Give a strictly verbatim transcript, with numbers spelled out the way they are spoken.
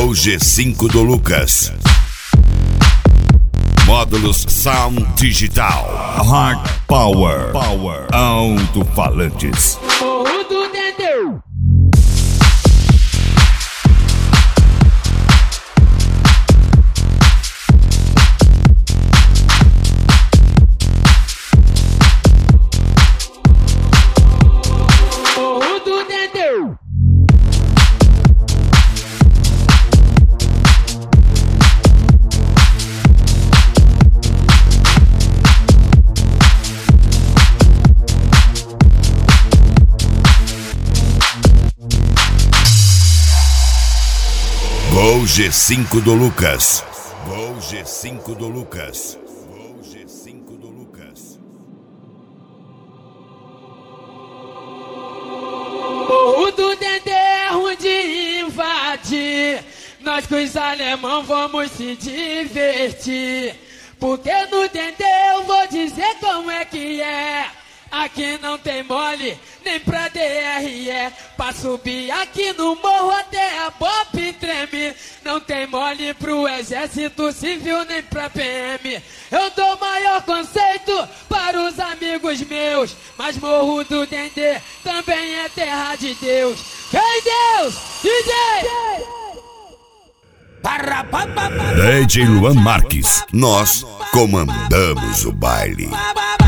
Gol G cinco do Lucas. Módulos Sound Digital. Hard Power. Power. Alto-falantes. Morro do Dendê. Morro do Dendê. Gol G cinco do Lucas. Gol G cinco do Lucas. Gol G cinco do Lucas. Morro do Dendê é ruim de invadir. Nós com os alemão vamos se divertir. Porque no Dendê eu vou dizer como é que é. Aqui não tem mole, nem pra D R E. Pra subir aqui no morro até a Bop treme. Não tem mole pro exército civil, nem pra P M. Eu dou maior conceito para os amigos meus. Mas Morro do Dendê também é terra de Deus. Vem Deus, D J! D J Luan Marques. Nós comandamos o baile.